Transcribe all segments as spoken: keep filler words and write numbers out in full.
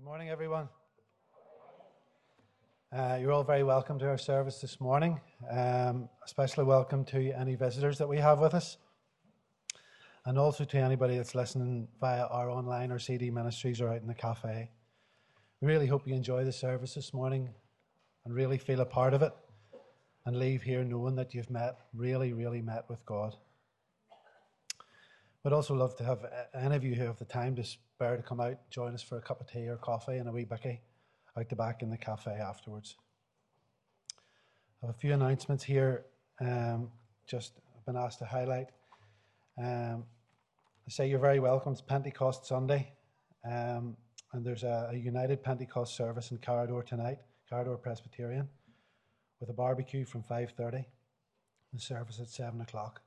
morning, everyone. Uh, you're all very welcome to our service this morning. Um, especially welcome to any visitors that we have with us, and also to anybody that's listening via our online or C D ministries or out in the cafe. We really hope you enjoy the service this morning and really feel a part of it and leave here knowing that you've met, really, really met with God. We'd also love to have any of you who have the time to spare to come out, join us for a cup of tea or coffee and a wee bicky out the back in the cafe afterwards. I have a few announcements here, um, just I've been asked to highlight. Um, I say you're very welcome. It's Pentecost Sunday, um, and there's a, a United Pentecost service in Carrador tonight, Carrador Presbyterian, with a barbecue from five thirty, the service at seven o'clock.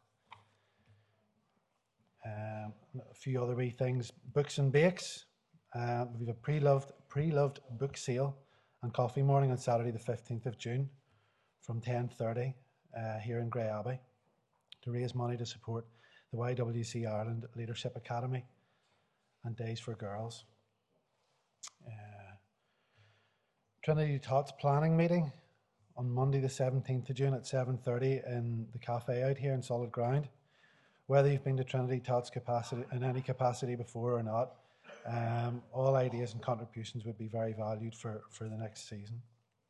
Um, a few other wee things. Books and Bakes. Uh, we have a pre-loved, pre-loved book sale and coffee morning on Saturday the fifteenth of June from ten thirty uh, here in Grey Abbey to raise money to support the Y W C A Ireland Leadership Academy and Days for Girls. Uh, Trinity Tots planning meeting on Monday the seventeenth of June at seven thirty in the cafe out here in Solid Ground. Whether you've been to Trinity Tots capacity in any capacity before or not, um, all ideas and contributions would be very valued for, for the next season.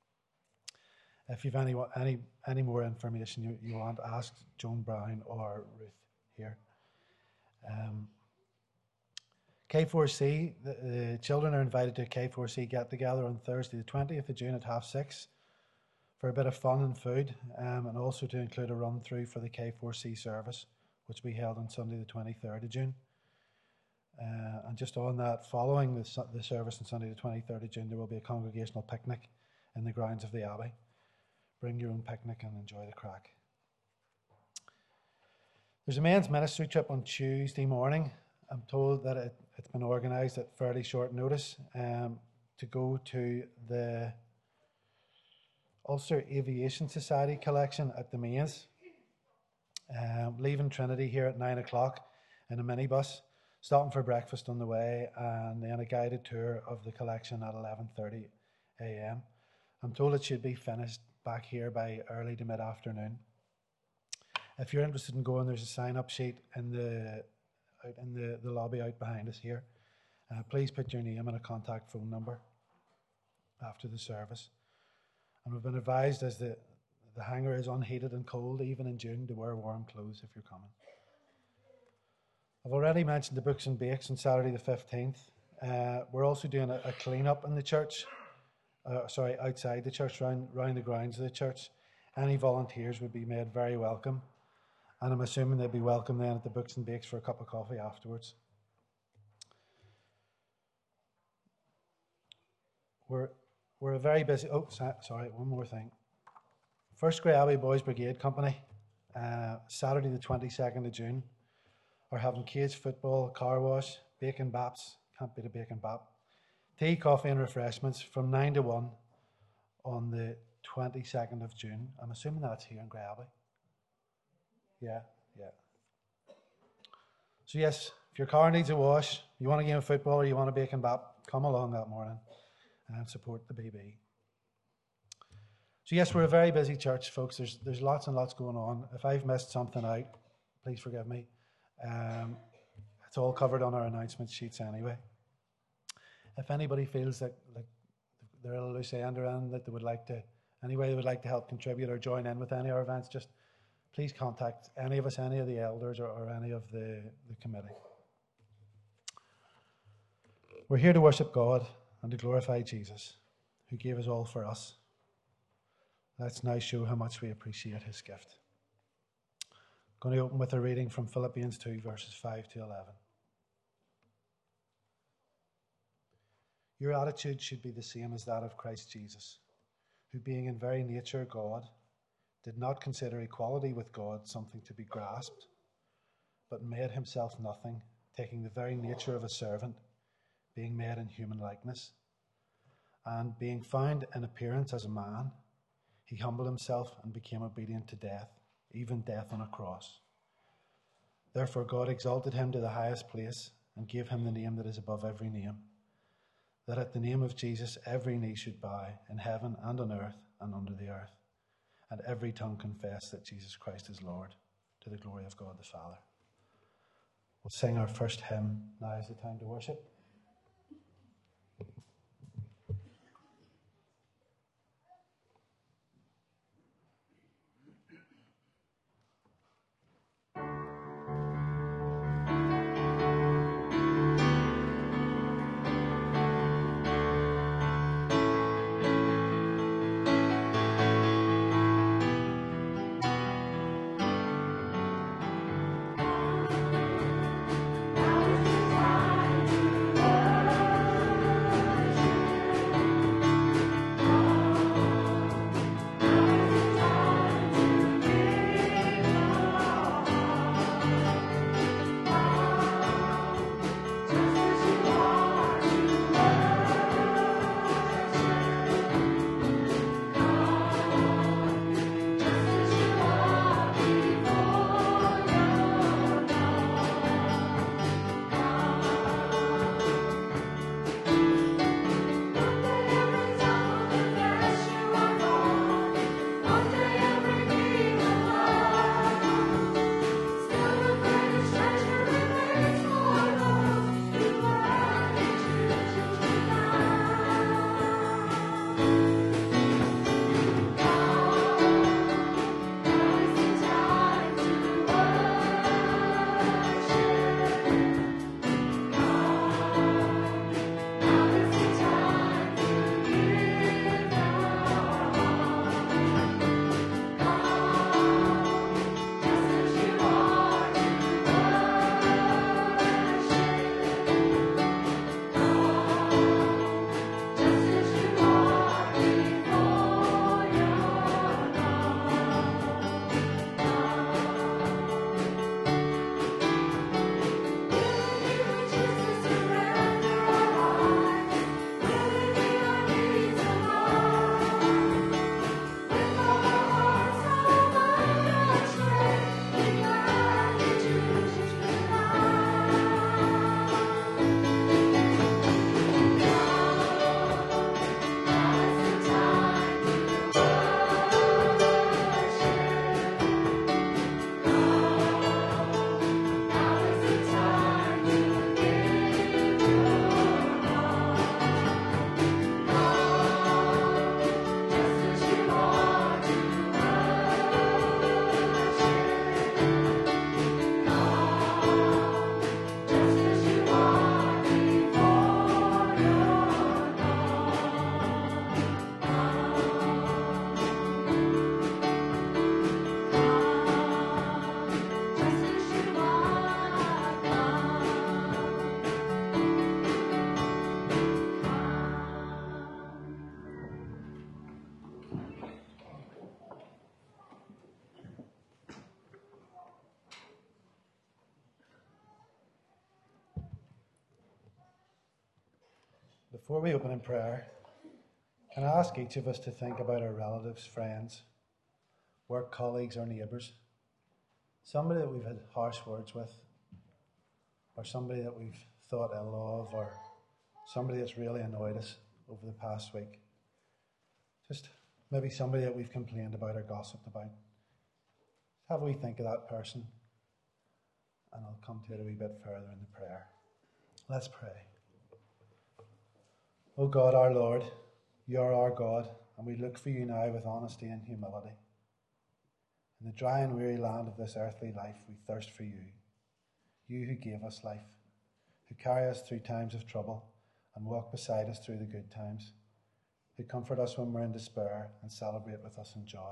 If you've any any any more information you, you want, ask Joan Brown or Ruth here. Um, K four C, the, the children are invited to a K four C get together on Thursday the twentieth of June at half six for a bit of fun and food, um, and also to include a run through for the K four C service, which we held on Sunday the twenty-third of June. Uh, and just on that, following the, the service on Sunday the twenty-third of June, there will be a congregational picnic in the grounds of the Abbey. Bring your own picnic and enjoy the crack. There's a men's ministry trip on Tuesday morning. I'm told that it, it's been organised at fairly short notice um, to go to the Ulster Aviation Society collection at the Mains. Um, leaving Trinity here at nine o'clock in a minibus, stopping for breakfast on the way, and then a guided tour of the collection at eleven thirty a m. I'm told it should be finished back here by early to mid-afternoon. If you're interested in going, there's a sign-up sheet in the out in the, the lobby out behind us here. Uh, please put your name and a contact phone number after the service. And we've been advised as the The hangar is unheated and cold, even in June, to wear warm clothes if you're coming. I've already mentioned the Books and Bakes on Saturday the fifteenth. Uh, we're also doing a, a clean-up in the church, uh, sorry, outside the church, round, round the grounds of the church. Any volunteers would be made very welcome, and I'm assuming they'd be welcome then at the Books and Bakes for a cup of coffee afterwards. We're, we're a very busy, oh, sorry, one more thing. First Grey Abbey Boys Brigade Company, uh, Saturday the twenty-second of June, are having cage football, car wash, bacon baps, can't beat a bacon bap, tea, coffee and refreshments from nine to one on the twenty-second of June. I'm assuming that's here in Grey Abbey. Yeah, yeah. So yes, if your car needs a wash, you want a game of football or you want a bacon bap, come along that morning and support the B B. So yes, we're a very busy church, folks. There's there's lots and lots going on. If I've missed something out, please forgive me. Um, it's all covered on our announcement sheets anyway. If anybody feels that like they're a loose end around that they would like to, anyway, they would like to help contribute or join in with any of our events, just please contact any of us, any of the elders or, or any of the, the committee. We're here to worship God and to glorify Jesus, who gave us all for us. Let's now show how much we appreciate his gift. I'm going to open with a reading from Philippians two, verses five to eleven. Your attitude should be the same as that of Christ Jesus, who being in very nature God, did not consider equality with God something to be grasped, but made himself nothing, taking the very nature of a servant, being made in human likeness, and being found in appearance as a man, he humbled himself and became obedient to death, even death on a cross. Therefore God exalted him to the highest place and gave him the name that is above every name, that at the name of Jesus every knee should bow in heaven and on earth and under the earth, and every tongue confess that Jesus Christ is Lord, to the glory of God the Father. We'll sing our first hymn. Now is the time to worship. Before we open in prayer, can I ask each of us to think about our relatives, friends, work colleagues, or neighbours? Somebody that we've had harsh words with, or somebody that we've thought ill of, or somebody that's really annoyed us over the past week. Just maybe somebody that we've complained about or gossiped about. Have we think of that person? And I'll come to it a wee bit further in the prayer. Let's pray. O God, our Lord, you are our God, and we look for you now with honesty and humility. In the dry and weary land of this earthly life, we thirst for you, you who gave us life, who carry us through times of trouble and walk beside us through the good times, who comfort us when we're in despair and celebrate with us in joy.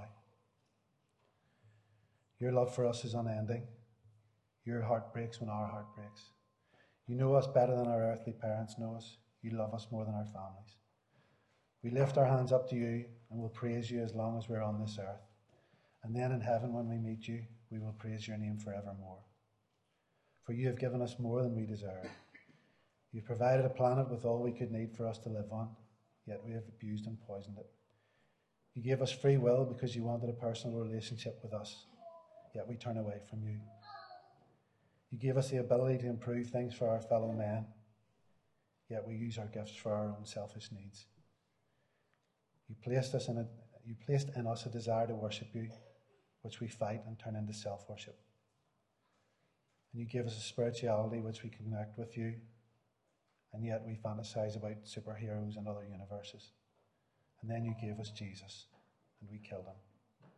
Your love for us is unending. Your heart breaks when our heart breaks. You know us better than our earthly parents know us. You love us more than our families. We lift our hands up to you and will praise you as long as we're on this earth. And then in heaven, when we meet you, we will praise your name forevermore. For you have given us more than we deserve. You've provided a planet with all we could need for us to live on, yet we have abused and poisoned it. You gave us free will because you wanted a personal relationship with us, yet we turn away from you. You gave us the ability to improve things for our fellow men, yet we use our gifts for our own selfish needs. You placed us in a, you placed in us a desire to worship you, which we fight and turn into self-worship. And you give us a spirituality which we connect with you, and yet we fantasize about superheroes and other universes. And then you gave us Jesus, and we killed him.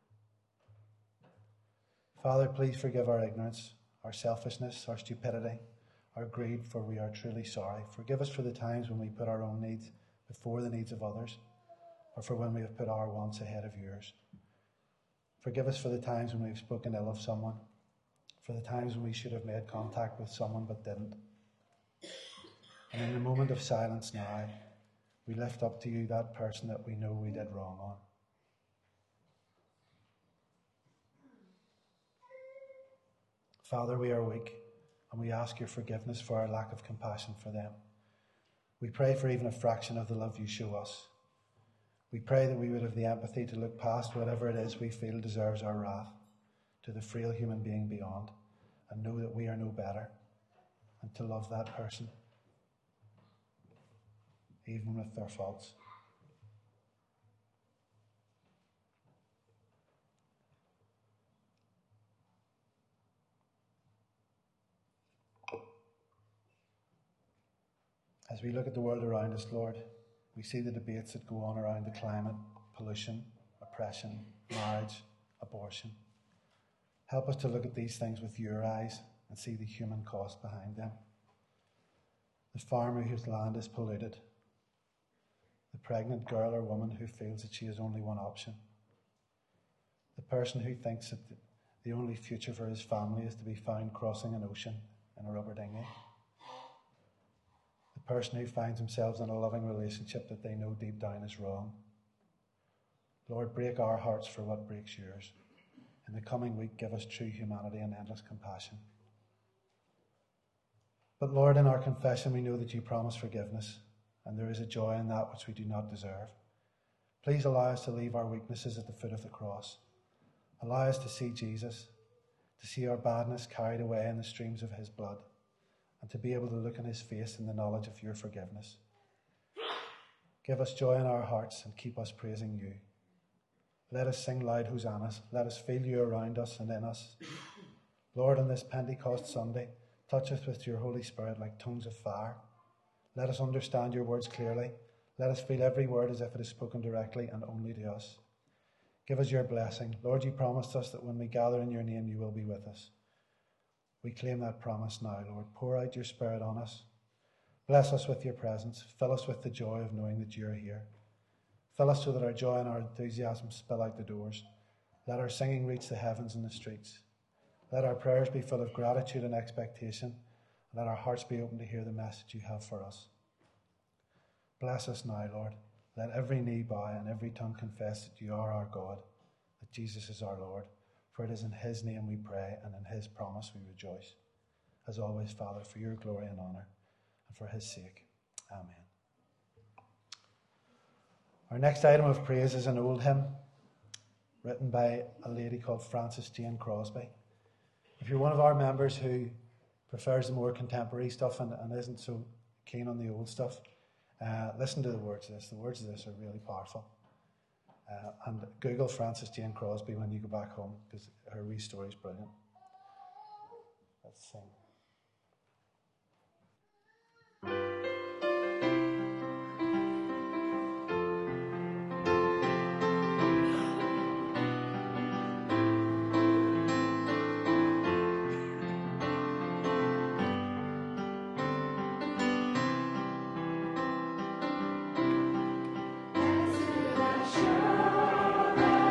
Father, please forgive our ignorance, our selfishness, our stupidity, our greed, for we are truly sorry. Forgive us for the times when we put our own needs before the needs of others, or for when we have put our wants ahead of yours. Forgive us for the times when we've spoken ill of someone, for the times when we should have made contact with someone but didn't. And in the moment of silence now, we lift up to you that person that we know we did wrong on. Father, we are weak, and we ask your forgiveness for our lack of compassion for them. We pray for even a fraction of the love you show us. We pray that we would have the empathy to look past whatever it is we feel deserves our wrath to the frail human being beyond, and know that we are no better, and to love that person, even with their faults. As we look at the world around us, Lord, we see the debates that go on around the climate, pollution, oppression, marriage, abortion. Help us to look at these things with your eyes and see the human cost behind them. The farmer whose land is polluted, the pregnant girl or woman who feels that she has only one option, the person who thinks that the only future for his family is to be found crossing an ocean in a rubber dinghy, the person who finds themselves in a loving relationship that they know deep down is wrong. Lord, break our hearts for what breaks yours. In the coming week, give us true humanity and endless compassion. But Lord, in our confession, we know that you promise forgiveness, and there is a joy in that which we do not deserve. Please allow us to leave our weaknesses at the foot of the cross. Allow us to see Jesus, to see our badness carried away in the streams of his blood, and to be able to look in his face in the knowledge of your forgiveness. Give us joy in our hearts and keep us praising you. Let us sing loud hosannas. Let us feel you around us and in us. Lord, on this Pentecost Sunday, touch us with your Holy Spirit like tongues of fire. Let us understand your words clearly. Let us feel every word as if it is spoken directly and only to us. Give us your blessing. Lord, you promised us that when we gather in your name, you will be with us. We claim that promise now, Lord. Pour out your Spirit on us. Bless us with your presence. Fill us with the joy of knowing that you are here. Fill us so that our joy and our enthusiasm spill out the doors. Let our singing reach the heavens and the streets. Let our prayers be full of gratitude and expectation. And let our hearts be open to hear the message you have for us. Bless us now, Lord. Let every knee bow and every tongue confess that you are our God, that Jesus is our Lord. For it is in his name we pray, and in his promise we rejoice. As always, Father, for your glory and honour, and for his sake. Amen. Our next item of praise is an old hymn written by a lady called Frances Jane Crosby. If you're one of our members who prefers the more contemporary stuff and, and isn't so keen on the old stuff, uh, listen to the words of this. The words of this are really powerful. Uh, and Google Frances Jane Crosby when you go back home, because her wee story is brilliant. Let's sing.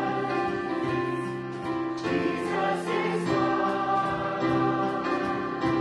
Jesus is Lord.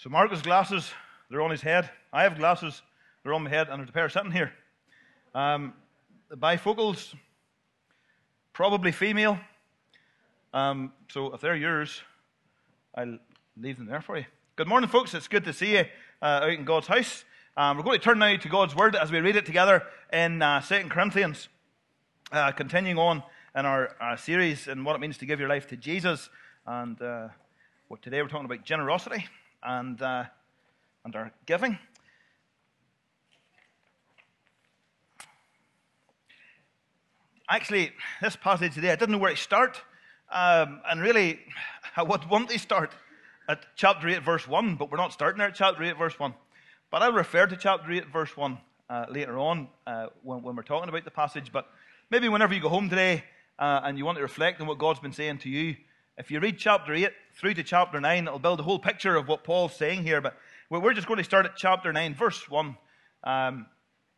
So Mark has glasses, they're on his head. I have glasses, they're on my head, and there's a pair sitting here. Um, the bifocals, probably female. Um, so if they're yours, I'll leave them there for you. Good morning, folks. It's good to see you uh, out in God's house. Um, we're going to turn now to God's Word as we read it together in uh, Second Corinthians, uh, continuing on in our uh, series in what it means to give your life to Jesus. And uh, well, today we're talking about generosity and uh, and our giving. Actually, this passage today, I didn't know where to start. Um, and really, I would want to start at chapter eight, verse one, but we're not starting there at chapter eight, verse one. But I'll refer to chapter eight, verse one uh, later on uh, when, when we're talking about the passage. But maybe whenever you go home today uh, and you want to reflect on what God's been saying to you, if you read chapter eight through to chapter nine, it'll build a whole picture of what Paul's saying here. But we're just going to start at chapter nine, verse one. Um,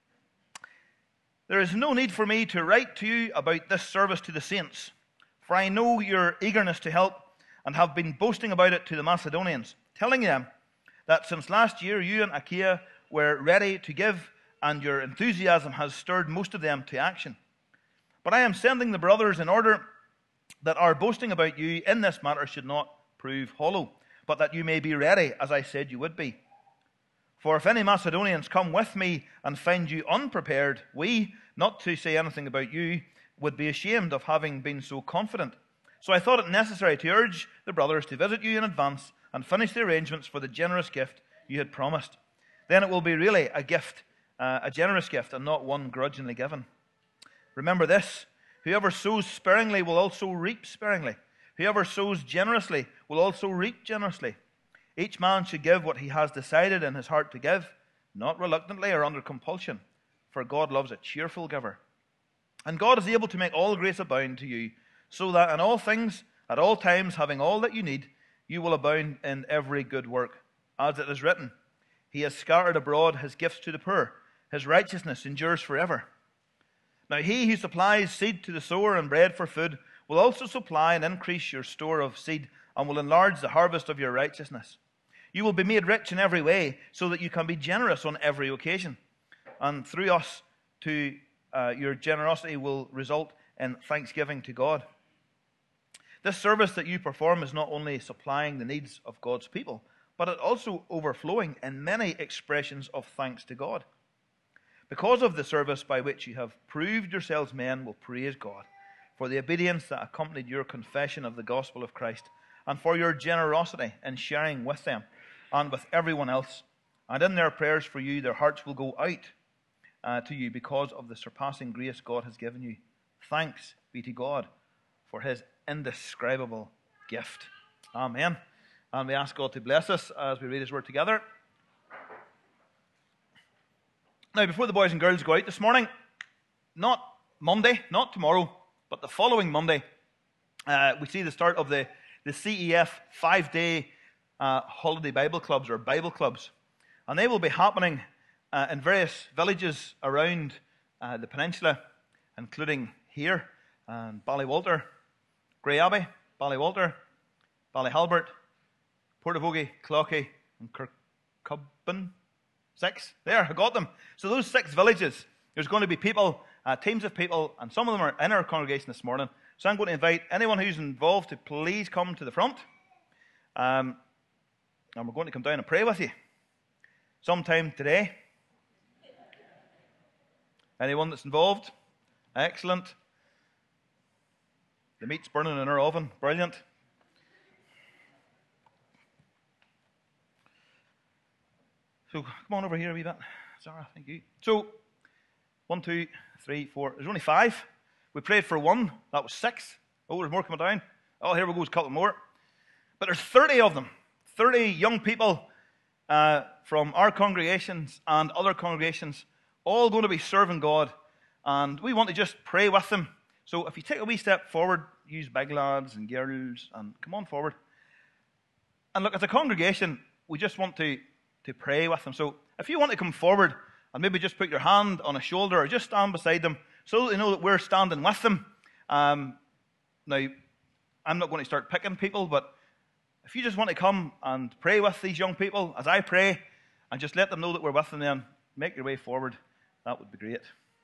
There is no need for me to write to you about this service to the saints, for I know your eagerness to help and have been boasting about it to the Macedonians, telling them that since last year you and Achaia were ready to give, and your enthusiasm has stirred most of them to action. But I am sending the brothers in order that our boasting about you in this matter should not prove hollow, but that you may be ready, as I said you would be. For if any Macedonians come with me and find you unprepared, we, not to say anything about you, would be ashamed of having been so confident. So I thought it necessary to urge the brothers to visit you in advance and finish the arrangements for the generous gift you had promised. Then it will be really a gift, uh, a generous gift, and not one grudgingly given. Remember this, whoever sows sparingly will also reap sparingly. Whoever sows generously will also reap generously. Each man should give what he has decided in his heart to give, not reluctantly or under compulsion, for God loves a cheerful giver. And God is able to make all grace abound to you, so that in all things, at all times, having all that you need, you will abound in every good work. As it is written, He has scattered abroad His gifts to the poor. His righteousness endures forever. Now He who supplies seed to the sower and bread for food will also supply and increase your store of seed, and will enlarge the harvest of your righteousness. You will be made rich in every way, so that you can be generous on every occasion. And through us, to uh, your generosity will result in thanksgiving to God. This service that you perform is not only supplying the needs of God's people, but it also overflowing in many expressions of thanks to God. Because of the service by which you have proved yourselves, men will praise God for the obedience that accompanied your confession of the gospel of Christ, and for your generosity in sharing with them and with everyone else. And in their prayers for you, their hearts will go out uh, to you because of the surpassing grace God has given you. Thanks be to God for His indescribable gift. Amen. And we ask God to bless us as we read His word together. Now, before the boys and girls go out this morning, not Monday, not tomorrow, but the following Monday, uh, we see the start of the the C E F five-day uh, holiday Bible clubs, or Bible clubs. And they will be happening uh, in various villages around uh, the peninsula, including here, and Ballywalter, Grey Abbey, Ballywalter, Ballyhalbert, Portavogie, Clochy, and Kirkcudbright. Six. There, I got them. So those six villages, there's going to be people, uh, teams of people, and some of them are in our congregation this morning. So I'm going to invite anyone who's involved to please come to the front. Um, and we're going to come down and pray with you sometime today. Anyone that's involved? Excellent. The meat's burning in our oven. Brilliant. So come on over here a wee bit. Sarah, thank you. So, one, two, three, four. There's only five. We prayed for one. That was six. Oh, there's more coming down. Oh, here we go. There's a couple more. But there's thirty of them. thirty young people uh, from our congregations and other congregations, all going to be serving God. And we want to just pray with them. So if you take a wee step forward, use big lads and girls, and come on forward. And look, as a congregation, we just want to, to pray with them. So if you want to come forward and maybe just put your hand on a shoulder or just stand beside them so that they know that we're standing with them. Um, now, I'm not going to start picking people, but if you just want to come and pray with these young people as I pray, and just let them know that we're with them, then make your way forward. That would be great.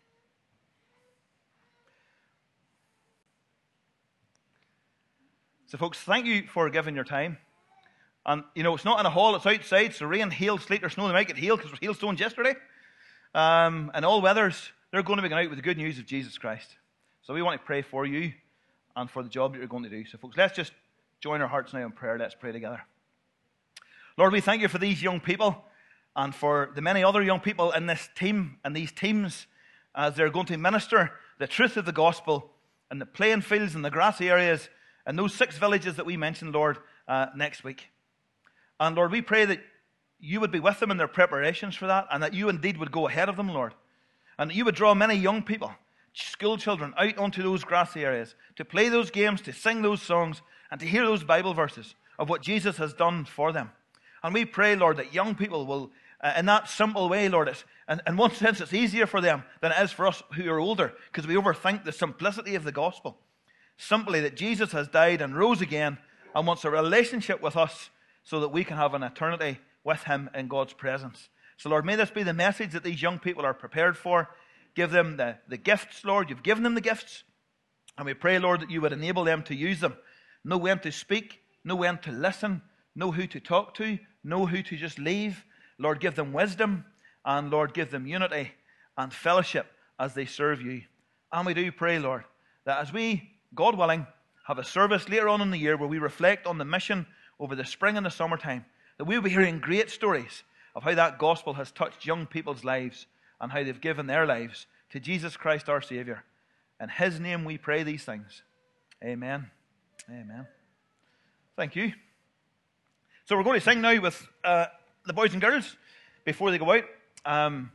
So folks, thank you for giving your time. And, you know, it's not in a hall, it's outside, so rain, hail, sleet, or snow, they might get hail because there were hailstones yesterday. Um, and all weathers, they're going to be going out with the good news of Jesus Christ. So we want to pray for you and for the job that you're going to do. So folks, let's just join our hearts now in prayer. Let's pray together. Lord, we thank you for these young people and for the many other young people in this team and these teams as they're going to minister the truth of the gospel in the playing fields and the grassy areas and those six villages that we mentioned, Lord, uh, next week. And Lord, we pray that you would be with them in their preparations for that, and that you indeed would go ahead of them, Lord. And that you would draw many young people, school children, out onto those grassy areas to play those games, to sing those songs, and to hear those Bible verses of what Jesus has done for them. And we pray, Lord, that young people will, uh, in that simple way, Lord, it's, and in one sense it's easier for them than it is for us who are older, because we overthink the simplicity of the gospel. Simply that Jesus has died and rose again and wants a relationship with us so that we can have an eternity with him in God's presence. So, Lord, may this be the message that these young people are prepared for. Give them the, the gifts, Lord. You've given them the gifts. And we pray, Lord, that you would enable them to use them. Know when to speak, know when to listen, know who to talk to, know who to just leave. Lord, give them wisdom, and Lord, give them unity and fellowship as they serve you. And we do pray, Lord, that as we, God willing, have a service later on in the year where we reflect on the mission over the spring and the summertime, that we will be hearing great stories of how that gospel has touched young people's lives and how they've given their lives to Jesus Christ our Savior. In his name we pray these things. Amen. Amen. Thank you. So we're going to sing now with uh, the boys and girls before they go out. Um,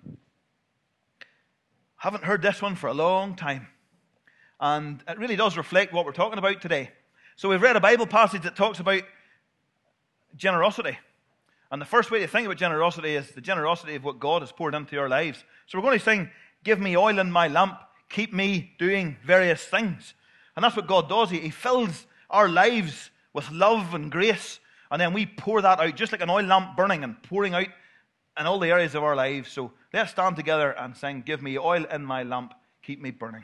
haven't heard this one for a long time. And it really does reflect what we're talking about today. So we've read a Bible passage that talks about generosity. And the first way to think about generosity is the generosity of what God has poured into our lives. So we're going to sing, "Give me oil in my lamp, keep me doing various things." And that's what God does. He, he fills our lives with love and grace, and then we pour that out, just like an oil lamp burning and pouring out in all the areas of our lives. So let's stand together and sing, "Give me oil in my lamp, keep me burning."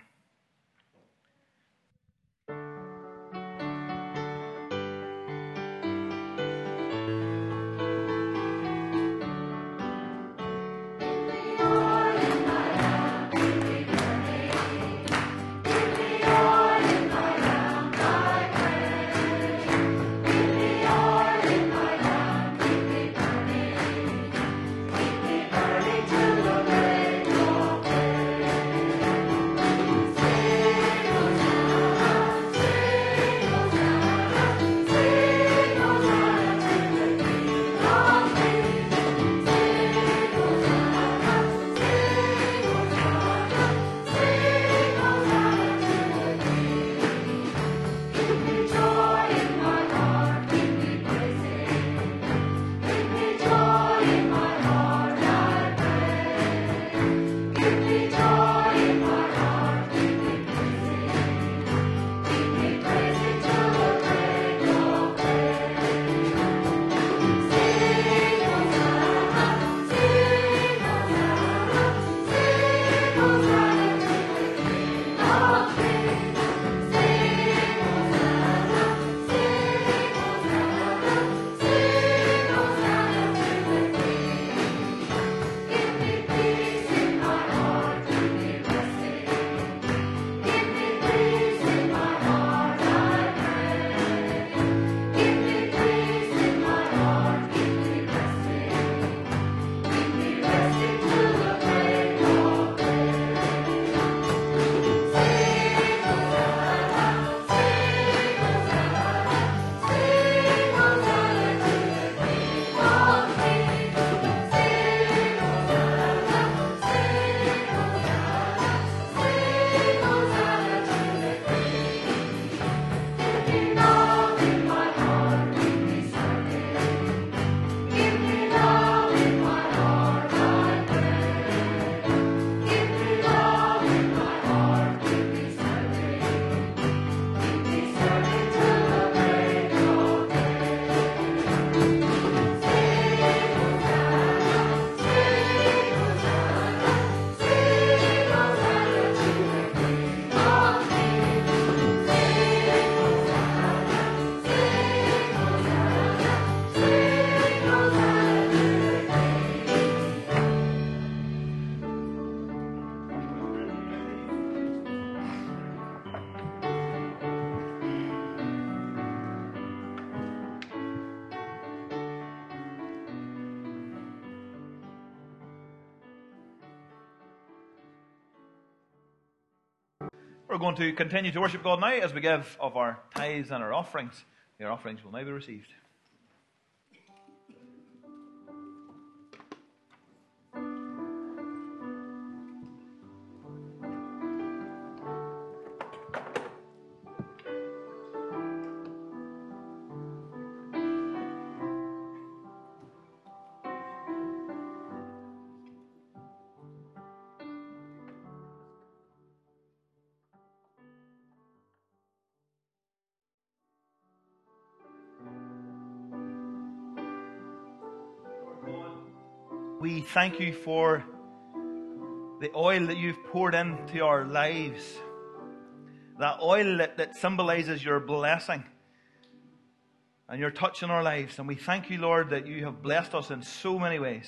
We're going to continue to worship God now as we give of our tithes and our offerings. Your offerings will now be received. We thank you for the oil that you've poured into our lives. That oil that, that symbolizes your blessing and your touch in our lives. And we thank you, Lord, that you have blessed us in so many ways.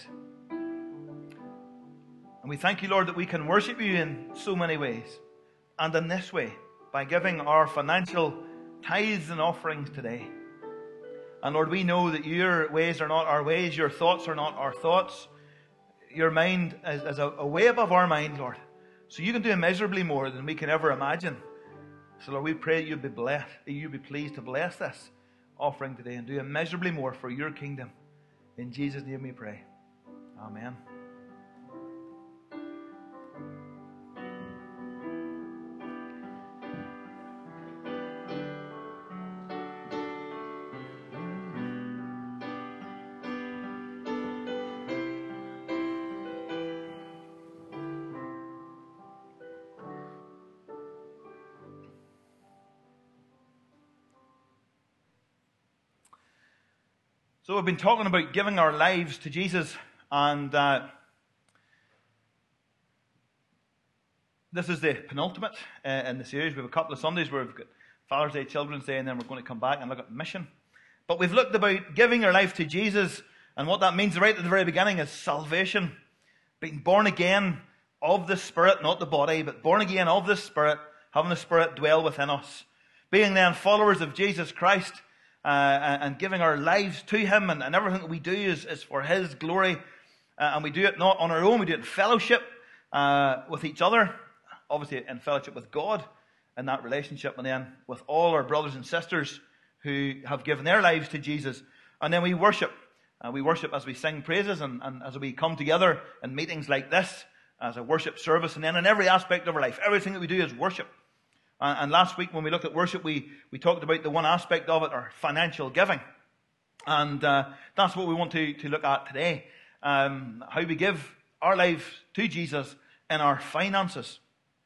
And we thank you, Lord, that we can worship you in so many ways. And in this way, by giving our financial tithes and offerings today. And Lord, we know that your ways are not our ways, your thoughts are not our thoughts. Your mind is, is a, a way above our mind, Lord. So you can do immeasurably more than we can ever imagine. So Lord, we pray that you'd be blessed, that you'd be pleased to bless this offering today and do immeasurably more for your kingdom. In Jesus' name we pray. Amen. So we've been talking about giving our lives to Jesus, and uh, this is the penultimate uh, in the series. We have a couple of Sundays where we've got Father's Day, Children's Day, and then we're going to come back and look at mission. But we've looked about giving our life to Jesus, and what that means right at the very beginning is salvation, being born again of the Spirit, not the body, but born again of the Spirit, having the Spirit dwell within us. Being then followers of Jesus Christ, Uh, and giving our lives to him, and, and everything that we do is, is for his glory. Uh, and we do it not on our own, we do it in fellowship uh, with each other, obviously in fellowship with God in that relationship, and then with all our brothers and sisters who have given their lives to Jesus. And then we worship. Uh, we worship as we sing praises, and, and as we come together in meetings like this as a worship service, and then in every aspect of our life, everything that we do is worship. And last week when we looked at worship, we, we talked about the one aspect of it, our financial giving. And uh, that's what we want to, to look at today. Um, how we give our life to Jesus in our finances.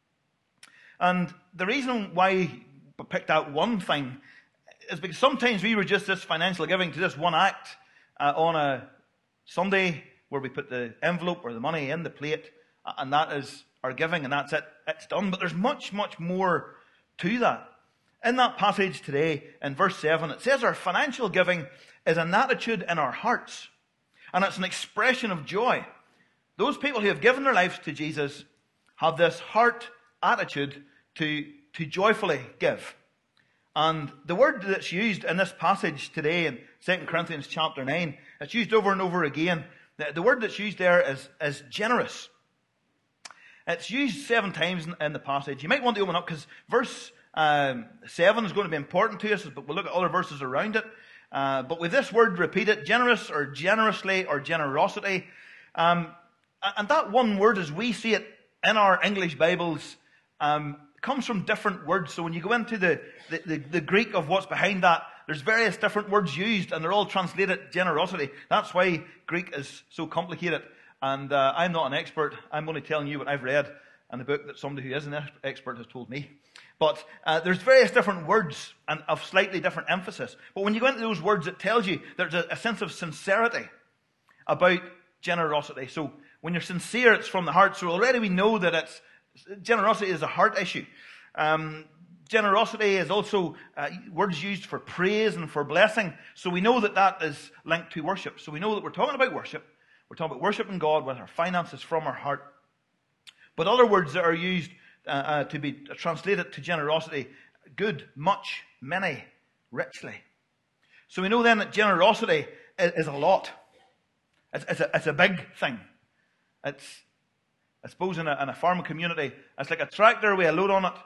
And the reason why we picked out one thing is because sometimes we reduce this financial giving to this one act uh, on a Sunday where we put the envelope or the money in the plate, and that is our giving, and that's it. It's done. But there's much, much more to that. In that passage today, in verse seven, it says our financial giving is an attitude in our hearts. And it's an expression of joy. Those people who have given their lives to Jesus have this heart attitude to, to joyfully give. And the word that's used in this passage today in Second Corinthians chapter nine, it's used over and over again. The, the word that's used there is, is generous. It's used seven times in, in the passage. You might want to open up because verse um, seven is going to be important to us, but we'll look at other verses around it. Uh, but with this word repeated, generous or generously or generosity, um, and that one word as we see it in our English Bibles um, comes from different words. So when you go into the, the, the, the Greek of what's behind that, there's various different words used, and they're all translated generosity. That's why Greek is so complicated. And uh, I'm not an expert. I'm only telling you what I've read in the book that somebody who is an expert has told me. But uh, there's various different words and of slightly different emphasis. But when you go into those words, it tells you there's a, a sense of sincerity about generosity. So when you're sincere, it's from the heart. So already we know that it's generosity is a heart issue. Um, generosity is also uh, words used for praise and for blessing. So we know that that is linked to worship. So we know that we're talking about worship. We're talking about worshiping God with our finances from our heart. But other words that are used uh, uh, to be translated to generosity, good, much, many, richly. So we know then that generosity is, is a lot. It's, it's, a, it's a big thing. It's, I suppose in a, in a farming community, it's like a tractor with a load on it.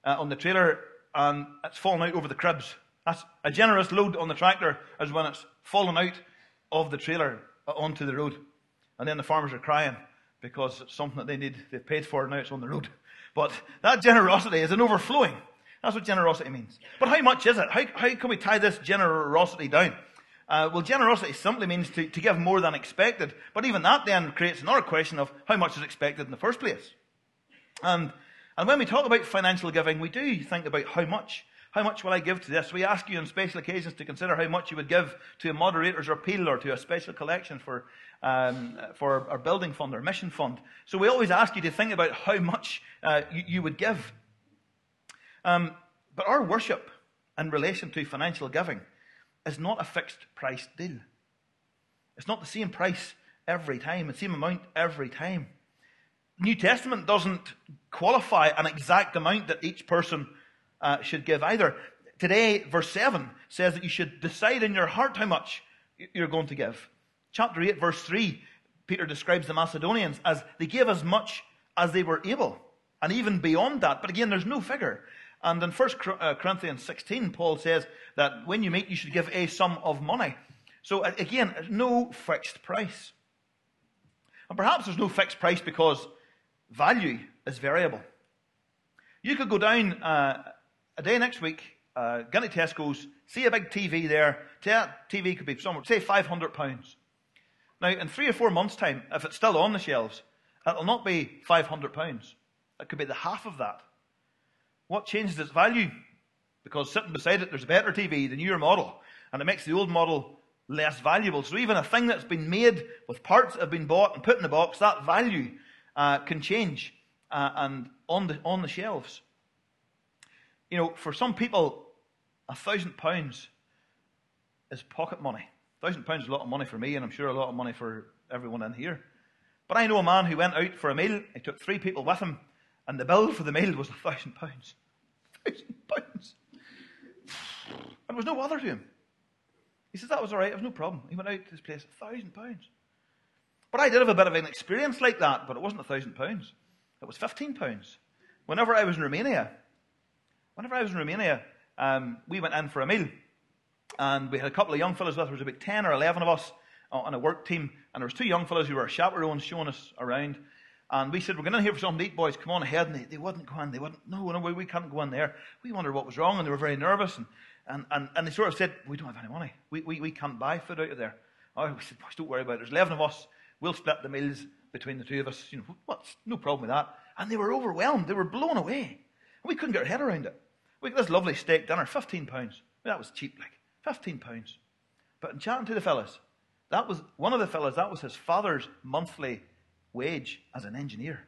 uh, on the trailer and it's fallen out over the cribs. That's a generous load on the tractor is when it's fallen out of the trailer onto the road. And then the farmers are crying because it's something that they need, they've paid for, and now it's on the road. But that generosity is an overflowing. That's what generosity means. But how much is it? How, how can we tie this generosity down? Uh, well, generosity simply means to, to give more than expected. But even that then creates another question of how much is expected in the first place. And, and when we talk about financial giving, we do think about how much. How much will I give to this? We ask you on special occasions to consider how much you would give to a moderator's appeal or to a special collection for, um, for our building fund or mission fund. So we always ask you to think about how much uh, you, you would give. Um, but our worship in relation to financial giving is not a fixed price deal. It's not the same price every time, the same amount every time. The New Testament doesn't qualify an exact amount that each person uh, should give either. Today, verse seven says that you should decide in your heart how much you're going to give. Chapter eight, verse three, Peter describes the Macedonians as they gave as much as they were able, and even beyond that. But again, there's no figure. And in First Corinthians sixteen, Paul says that when you meet, you should give a sum of money. So again, no fixed price. And perhaps there's no fixed price because value is variable. You could go down uh, a day next week, uh, go to Tesco's, see a big T V there. That T V could be somewhere, say five hundred pounds. Now, in three or four months' time, if it's still on the shelves, it'll not be five hundred pounds. It could be the half of that. What changes its value? Because sitting beside it, there's a better T V, the newer model, and it makes the old model less valuable. So even a thing that's been made with parts that have been bought and put in the box, that value uh, can change uh, and on the on the shelves. You know, for some people, a thousand pounds is pocket money. A thousand pounds is a lot of money for me, and I'm sure a lot of money for everyone in here. But I know a man who went out for a meal. He took three people with him, and the bill for the meal was a thousand pounds. A thousand pounds. And there was no bother to him. He says that was all right. It was no problem. He went out to this place, a thousand pounds. But I did have a bit of an experience like that, but it wasn't a thousand pounds. It was fifteen pounds. Whenever I was in Romania, whenever I was in Romania, um, we went in for a meal, and we had a couple of young fellows with us. There was about ten or eleven of us on a work team, and there was two young fellows who were chaperones showing us around. And we said, we're going in here for something to eat, boys. Come on ahead. And they, they wouldn't go in. They wouldn't. No, no, we can't go in there. We wondered what was wrong, and they were very nervous. And, and, and, and they sort of said, we don't have any money. We, we, we can't buy food out of there. Oh, we said, boys, don't worry about it. There's eleven of us. We'll split the meals between the two of us. You know, what's no problem with that. And they were overwhelmed. They were blown away. And we couldn't get our head around it. We got this lovely steak dinner, fifteen pounds. That was cheap, like fifteen pounds. But in chatting to the fellas, that was one of the fellas. That was his father's monthly wage as an engineer.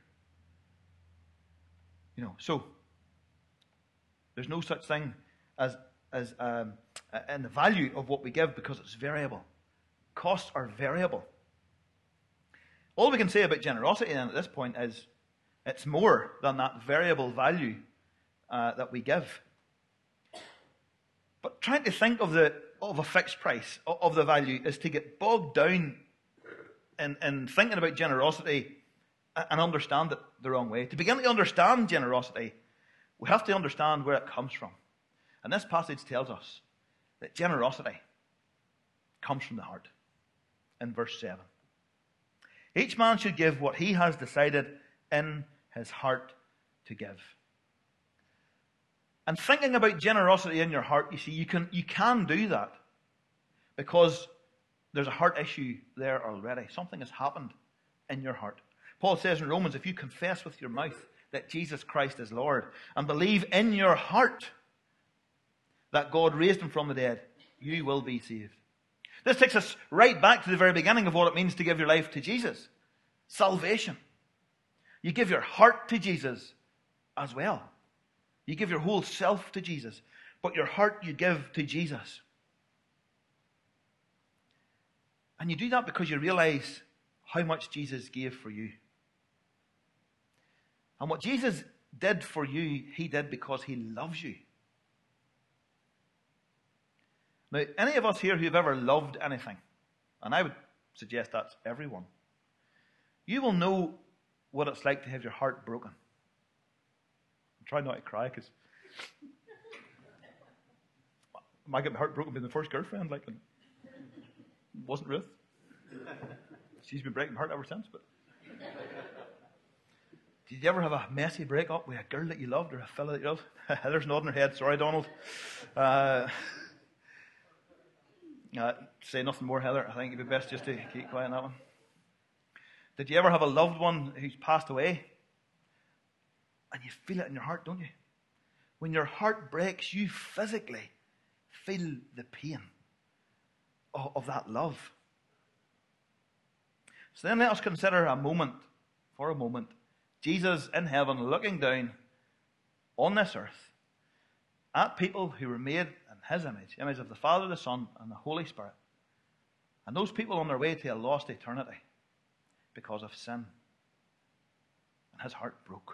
You know, so there's no such thing as as um, in the value of what we give because it's variable. Costs are variable. All we can say about generosity then at this point is it's more than that variable value uh, that we give. But trying to think of the of a fixed price of the value is to get bogged down in, in thinking about generosity and understand it the wrong way. To begin to understand generosity, we have to understand where it comes from. And this passage tells us that generosity comes from the heart. In verse seven. Each man should give what he has decided in his heart to give. And thinking about generosity in your heart, you see, you can, you can do that because there's a heart issue there already. Something has happened in your heart. Paul says in Romans, if you confess with your mouth that Jesus Christ is Lord and believe in your heart that God raised him from the dead, you will be saved. This takes us right back to the very beginning of what it means to give your life to Jesus. Salvation. You give your heart to Jesus as well. You give your whole self to Jesus, but your heart you give to Jesus. And you do that because you realize how much Jesus gave for you. And what Jesus did for you, he did because he loves you. Now, any of us here who have ever loved anything, and I would suggest that's everyone, you will know what it's like to have your heart broken. I'm trying not to cry because I might get my heart broken by the first girlfriend, like, and it wasn't Ruth. She's been breaking my heart ever since, but... Did you ever have a messy breakup with a girl that you loved or a fella that you loved? Heather's nodding her head. Sorry, Donald. Uh, uh, say nothing more, Heather. I think it'd be best just to keep quiet on that one. Did you ever have a loved one who's passed away? And you feel it in your heart, don't you? When your heart breaks, you physically feel the pain of, of that love. So then let us consider a moment, for a moment, Jesus in heaven looking down on this earth at people who were made in his image, image of the Father, the Son, and the Holy Spirit. And those people on their way to a lost eternity because of sin. And his heart broke.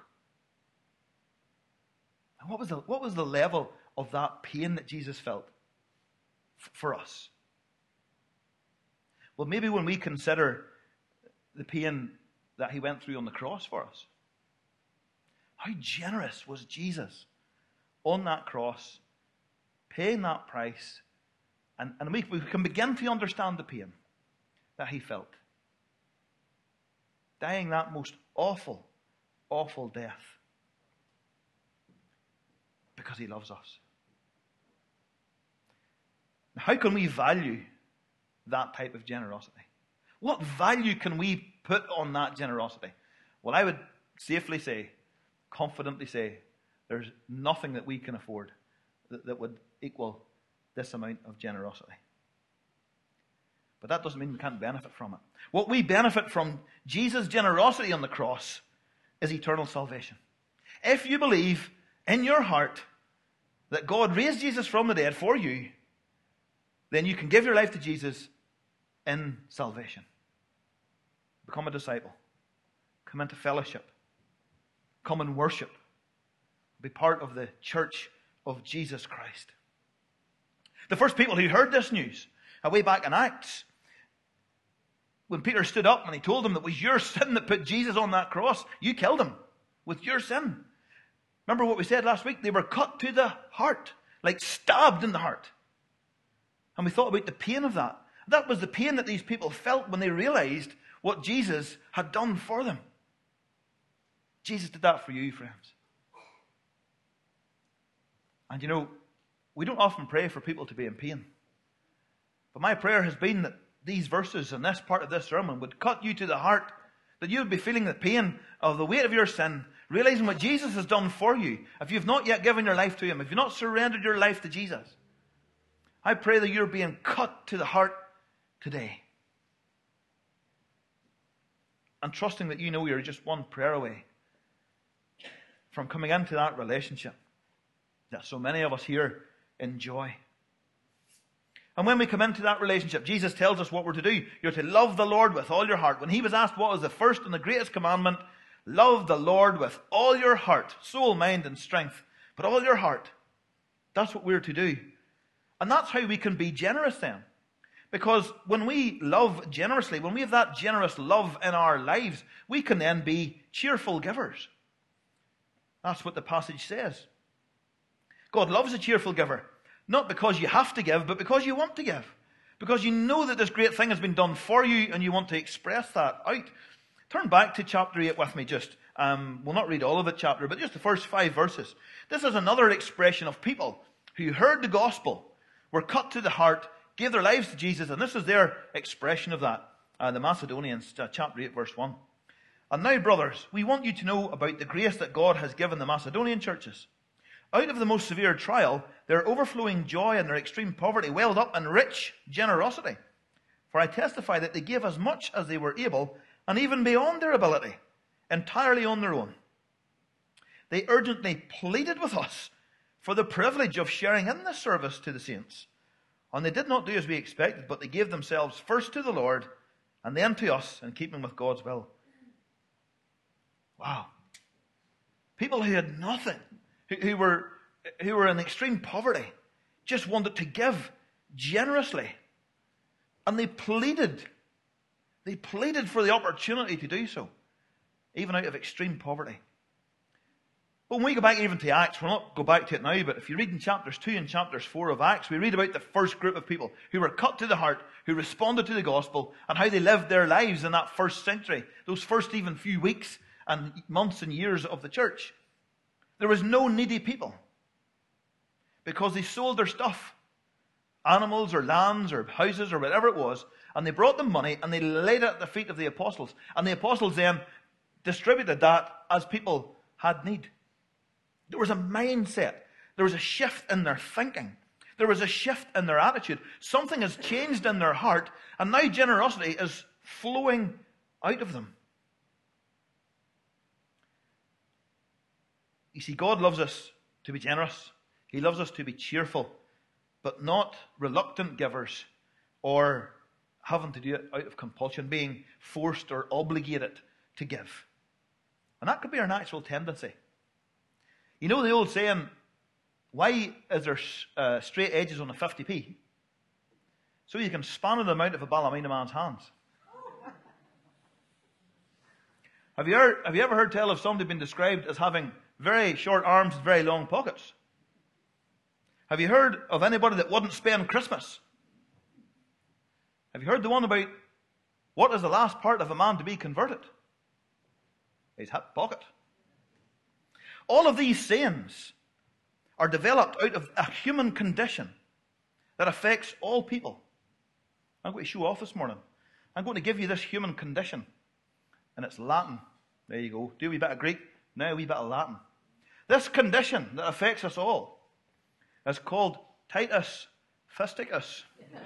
And what was the, what was the level of that pain that Jesus felt f- for us? Well, maybe when we consider the pain that he went through on the cross for us. How generous was Jesus on that cross, paying that price, and, and we, we can begin to understand the pain that he felt. Dying that most awful, awful death. Because he loves us. Now, how can we value that type of generosity? What value can we put on that generosity? Well, I would safely say, confidently say, there's nothing that we can afford that, that would equal this amount of generosity. But that doesn't mean we can't benefit from it. What we benefit from Jesus' generosity on the cross is eternal salvation. If you believe in your heart that God raised Jesus from the dead for you, then you can give your life to Jesus in salvation. Become a disciple. Come into fellowship. Come and worship. Be part of the church of Jesus Christ. The first people who heard this news, way back in Acts, when Peter stood up and he told them that it was your sin that put Jesus on that cross, you killed him with your sin. Remember what we said last week? They were cut to the heart, like stabbed in the heart. And we thought about the pain of that. That was the pain that these people felt when they realized what Jesus had done for them. Jesus did that for you, friends. And you know, we don't often pray for people to be in pain. But my prayer has been that these verses and this part of this sermon would cut you to the heart, that you would be feeling the pain of the weight of your sin, realizing what Jesus has done for you. If you've not yet given your life to him, if you've not surrendered your life to Jesus, I pray that you're being cut to the heart today. And trusting that you know you're just one prayer away from coming into that relationship that so many of us here enjoy. And when we come into that relationship, Jesus tells us what we're to do. You're to love the Lord with all your heart. When he was asked what was the first and the greatest commandment, love the Lord with all your heart, soul, mind, and strength. But all your heart. That's what we're to do. And that's how we can be generous then. Because when we love generously, when we have that generous love in our lives, we can then be cheerful givers. That's what the passage says. God loves a cheerful giver. Not because you have to give, but because you want to give. Because you know that this great thing has been done for you and you want to express that out. Turn back to chapter eight with me just. Um, we'll not read all of it, chapter, but just the first five verses. This is another expression of people who heard the gospel, were cut to the heart, gave their lives to Jesus, and this is their expression of that. Uh, the Macedonians, uh, chapter eight, verse one. And now, brothers, we want you to know about the grace that God has given the Macedonian churches. Out of the most severe trial, their overflowing joy and their extreme poverty welled up in rich generosity. For I testify that they gave as much as they were able, and even beyond their ability, entirely on their own. They urgently pleaded with us for the privilege of sharing in this service to the saints. And they did not do as we expected, but they gave themselves first to the Lord, and then to us, in keeping with God's will. Wow. People who had nothing, who, who were who were in extreme poverty, just wanted to give generously. And they pleaded. They pleaded for the opportunity to do so, even out of extreme poverty. But when we go back even to Acts, we'll not go back to it now, but if you read in chapters two and chapters four of Acts, we read about the first group of people who were cut to the heart, who responded to the gospel, and how they lived their lives in that first century, those first even few weeks and months and years of the church. There was no needy people, because they sold their stuff, animals or lands or houses or whatever it was, and they brought them money and they laid it at the feet of the apostles. And the apostles then distributed that as people had need. There was a mindset. There was a shift in their thinking. There was a shift in their attitude. Something has changed in their heart, and now generosity is flowing out of them. You see, God loves us to be generous. He loves us to be cheerful, but not reluctant givers or having to do it out of compulsion, being forced or obligated to give. And that could be our natural tendency. You know the old saying, why is there uh, straight edges on a fifty p? So you can span them out of a Ballymena man's hands. Have you, heard, have you ever heard tell of somebody being described as having very short arms and very long pockets? Have you heard of anybody that wouldn't spend Christmas? Have you heard the one about what is the last part of a man to be converted? His hip pocket. All of these sayings are developed out of a human condition that affects all people. I'm going to show off this morning. I'm going to give you this human condition. And it's Latin. There you go. Do a wee bit of Greek, now a wee bit of Latin. This condition that affects us all is called Titus Fisticus.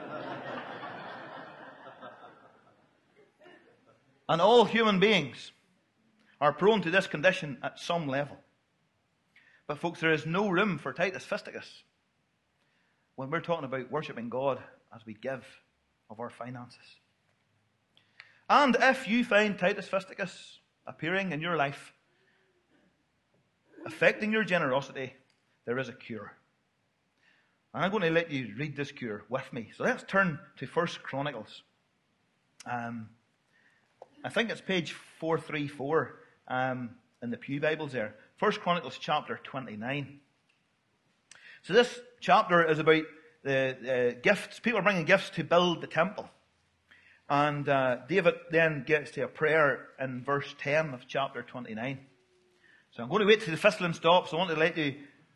And all human beings are prone to this condition at some level. But folks, there is no room for Titus Fisticus when we're talking about worshipping God as we give of our finances. And if you find Titus Fisticus appearing in your life, affecting your generosity, there is a cure. And I'm going to let you read this cure with me. So let's turn to First Chronicles. Um, I think it's page four thirty-four um, in the Pew Bibles there. First Chronicles chapter twenty-nine. So this chapter is about the uh, gifts. People are bringing gifts to build the temple. And uh, David then gets to a prayer in verse ten of chapter twenty-nine. So I'm going to wait till the whistling stops. I want to let you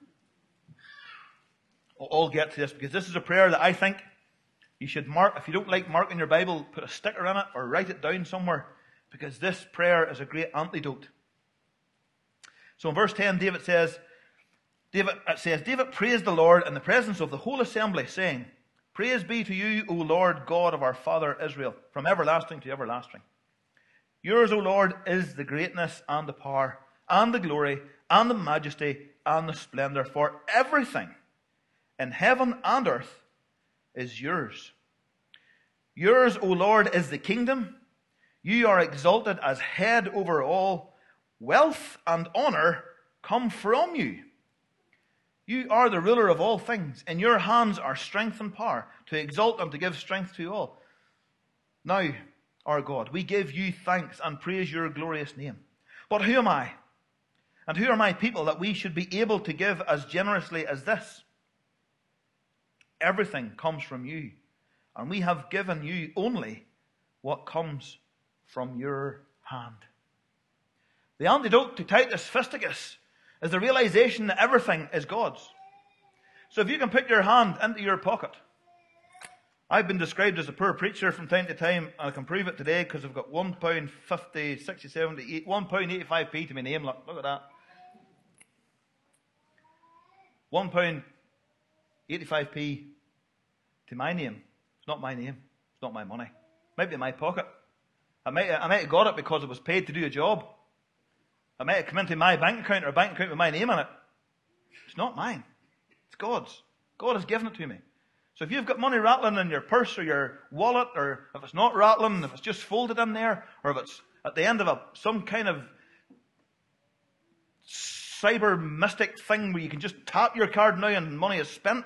all get to this, because this is a prayer that I think you should mark. If you don't like marking your Bible, put a sticker in it or write it down somewhere, because this prayer is a great antidote. So in verse ten, David says, David it says, David praised the Lord in the presence of the whole assembly, saying, Praise be to you, O Lord God of our father Israel, from everlasting to everlasting. Yours, O Lord, is the greatness and the power and the glory and the majesty and the splendor, for everything in heaven and earth is yours. Yours, O Lord, is the kingdom. You are exalted as head over all. Wealth and honor come from you. You are the ruler of all things. In your hands are strength and power, to exalt and to give strength to all. Now, our God, we give you thanks and praise your glorious name. But who am I? And who are my people that we should be able to give as generously as this? Everything comes from you, and we have given you only what comes from your hand. The antidote to Titus Fisticus is the realization that everything is God's. So if you can put your hand into your pocket. I've been described as a poor preacher from time to time, and I can prove it today because I've got one pound fifty, sixty, seventy, eight, one pound eighty-five p to my name. Look, look at that. one pound eighty-five p to my name. It's not my name. It's not my money. It might be in my pocket. I might, I might have got it because it was paid to do a job. I might have come into my bank account or a bank account with my name in it. It's not mine. It's God's. God has given it to me. So if you've got money rattling in your purse or your wallet, or if it's not rattling, if it's just folded in there, or if it's at the end of a some kind of cyber mystic thing where you can just tap your card now and money is spent,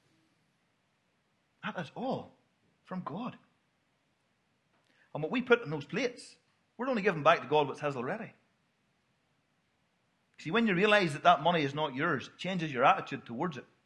that is all from God. And what we put in those plates, we're only giving back to God what's His already. See, when you realize that that money is not yours, it changes your attitude towards it.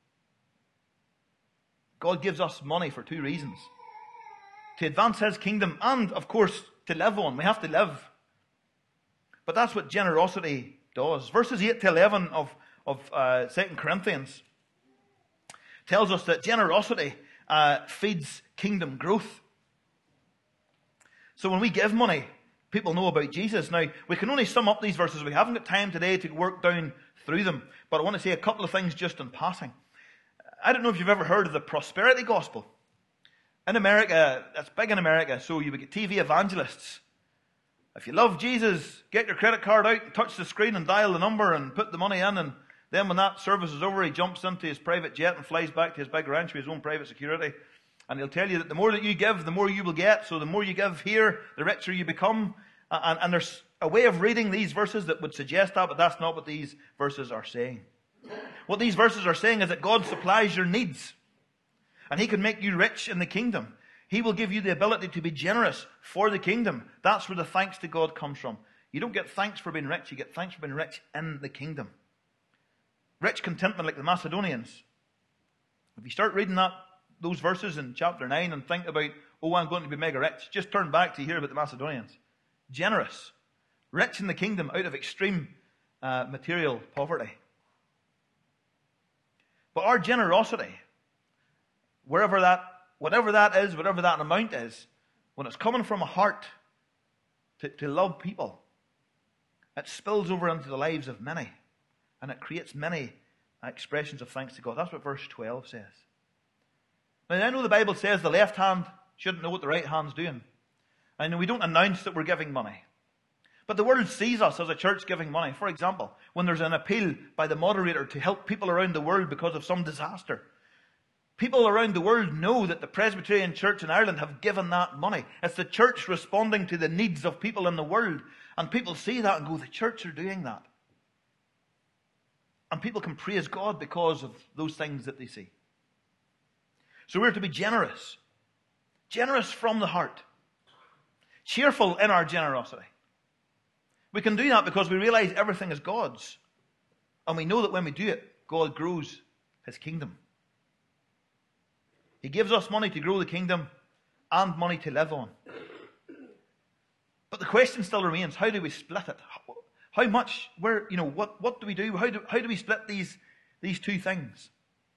God gives us money for two reasons. To advance his kingdom and, of course, to live on. We have to live. But that's what generosity does. Verses eight to eleven of, of uh, Second Corinthians tells us that generosity uh, feeds kingdom growth. So when we give money, people know about Jesus. Now, we can only sum up these verses. We haven't got time today to work down through them. But I want to say a couple of things just in passing. I don't know if you've ever heard of the prosperity gospel. In America, that's big in America, so you would get T V evangelists. If you love Jesus, get your credit card out and touch the screen and dial the number and put the money in, and then when that service is over, he jumps into his private jet and flies back to his big ranch with his own private security. And he'll tell you that the more that you give, the more you will get. So the more you give here, the richer you become. And, and there's a way of reading these verses that would suggest that, but that's not what these verses are saying. What these verses are saying is that God supplies your needs. And he can make you rich in the kingdom. He will give you the ability to be generous for the kingdom. That's where the thanks to God comes from. You don't get thanks for being rich. You get thanks for being rich in the kingdom. Rich contentment like the Macedonians. If you start reading that, those verses in chapter nine and think about, oh, I'm going to be mega rich, just turn back to hear about the Macedonians. Generous. Rich in the kingdom out of extreme uh, material poverty. But our generosity, wherever that, whatever that is, whatever that amount is, when it's coming from a heart to, to love people, it spills over into the lives of many. And it creates many expressions of thanks to God. That's what verse twelve says. Now, I know the Bible says the left hand shouldn't know what the right hand's doing. I know we don't announce that we're giving money. But the world sees us as a church giving money. For example, when there's an appeal by the moderator to help people around the world because of some disaster, people around the world know that the Presbyterian Church in Ireland have given that money. It's the church responding to the needs of people in the world. And people see that and go, the church are doing that. And people can praise God because of those things that they see. So we're to be generous. Generous from the heart. Cheerful in our generosity. We can do that because we realize everything is God's. And we know that when we do it, God grows his kingdom. He gives us money to grow the kingdom and money to live on. But the question still remains, how do we split it? How much, where, you know, what, what do we do? How do, how do we split these, these two things?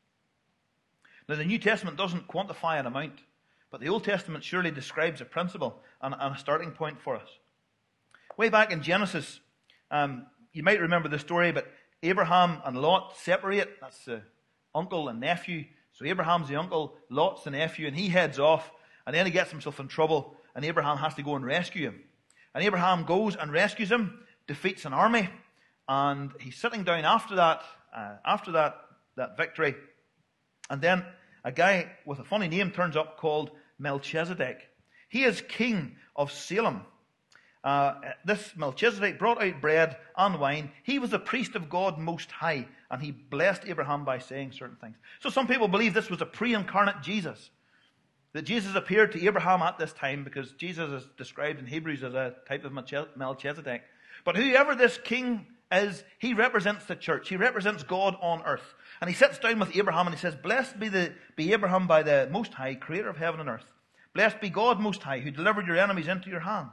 Now, the New Testament doesn't quantify an amount, but the Old Testament surely describes a principle and, and a starting point for us. Way back in Genesis, um, you might remember the story, but Abraham and Lot separate. That's the uncle and nephew. So Abraham's the uncle, Lot's the nephew, and he heads off, and then he gets himself in trouble, and Abraham has to go and rescue him. And Abraham goes and rescues him, defeats an army, and he's sitting down after that, uh, after that, that victory. And then a guy with a funny name turns up called Melchizedek. He is king of Salem. Uh, this Melchizedek brought out bread and wine. He was the priest of God Most High, and he blessed Abraham by saying certain things. So some people believe this was a pre-incarnate Jesus. That Jesus appeared to Abraham at this time, because Jesus is described in Hebrews as a type of Melchizedek. But whoever this king is, he represents the church. He represents God on earth. And he sits down with Abraham and he says, Blessed be, the, be Abraham by the Most High, creator of heaven and earth. Blessed be God Most High, who delivered your enemies into your hand.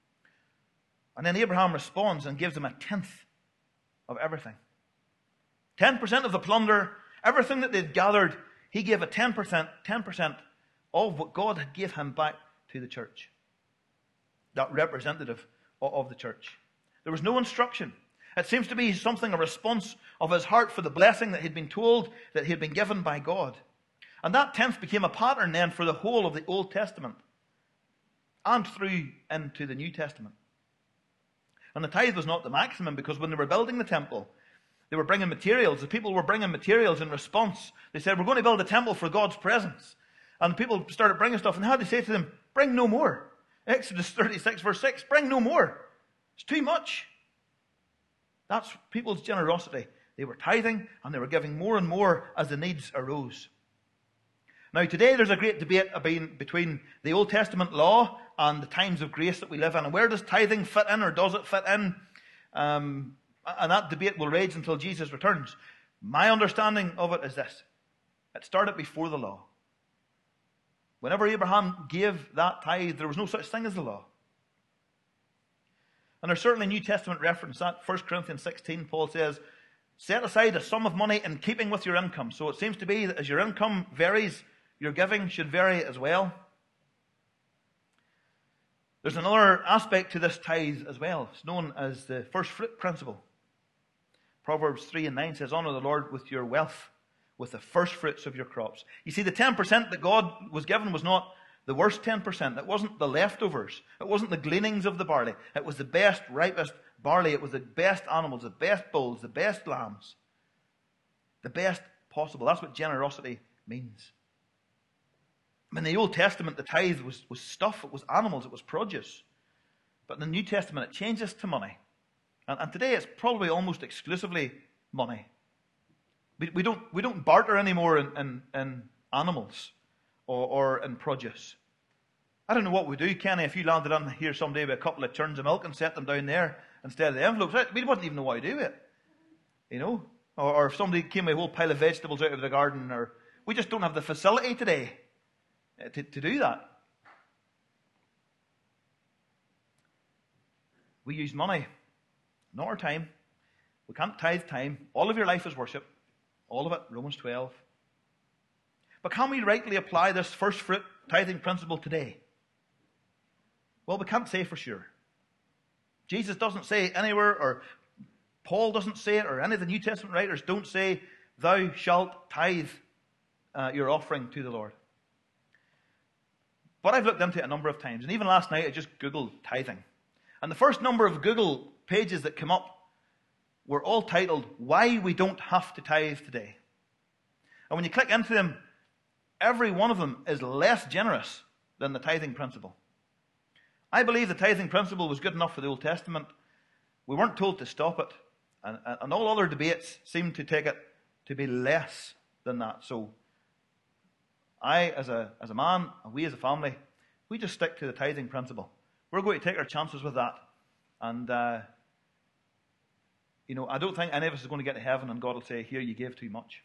And then Abraham responds and gives them a tenth of everything. ten percent of the plunder, everything that they'd gathered, he gave a ten percent, ten percent of what God had gave him back to the church. That representative of the church. There was no instruction. It seems to be something, a response of his heart for the blessing that he'd been told, that he had been given by God. And that tenth became a pattern then for the whole of the Old Testament and through into the New Testament. And the tithe was not the maximum, because when they were building the temple, they were bringing materials. The people were bringing materials in response. They said, we're going to build a temple for God's presence. And the people started bringing stuff. And how did they say to them, bring no more? Exodus thirty-six verse six, bring no more. It's too much. That's people's generosity. They were tithing and they were giving more and more as the needs arose. Now today there's a great debate between the Old Testament law and the times of grace that we live in. And where does tithing fit in, or does it fit in? Um, And that debate will rage until Jesus returns. My understanding of it is this. It started before the law. Whenever Abraham gave that tithe, there was no such thing as the law. And there's certainly New Testament reference that. First Corinthians sixteen, Paul says, set aside a sum of money in keeping with your income. So it seems to be that as your income varies, your giving should vary as well. There's another aspect to this tithe as well. It's known as the first fruit principle. Proverbs three and nine says, honor the Lord with your wealth, with the first fruits of your crops. You see, the ten percent that God was given was not the worst ten percent. It wasn't the leftovers. It wasn't the gleanings of the barley. It was the best, ripest barley. It was the best animals, the best bulls, the best lambs. The best possible. That's what generosity means. In the Old Testament, the tithe was, was stuff. It was animals. It was produce. But in the New Testament, it changes to money. And, and today, it's probably almost exclusively money. We, we, don't, we don't barter anymore in, in, in animals or, or in produce. I don't know what we do, Kenny, if you landed on here someday with a couple of churns of milk and set them down there instead of the envelopes. We wouldn't even know what to do with it. You know? Or, or if somebody came with a whole pile of vegetables out of the garden. Or we just don't have the facility today to, to do that. We use money, not our time. We can't tithe time. All of your life is worship. All of it, Romans twelve. But can we rightly apply this first fruit tithing principle today? Well, we can't say for sure. Jesus doesn't say anywhere, or Paul doesn't say it, or any of the New Testament writers don't say, thou shalt tithe uh, your offering to the Lord. But I've looked into it a number of times, and even last night I just Googled tithing. And the first number of Google pages that come up were all titled, Why We Don't Have to Tithe Today. And when you click into them, every one of them is less generous than the tithing principle. I believe the tithing principle was good enough for the Old Testament. We weren't told to stop it. And, and all other debates seem to take it to be less than that. So I, as a, as a man, and we as a family, we just stick to the tithing principle. We're going to take our chances with that. And, uh, you know, I don't think any of us is going to get to heaven and God will say, here, you gave too much.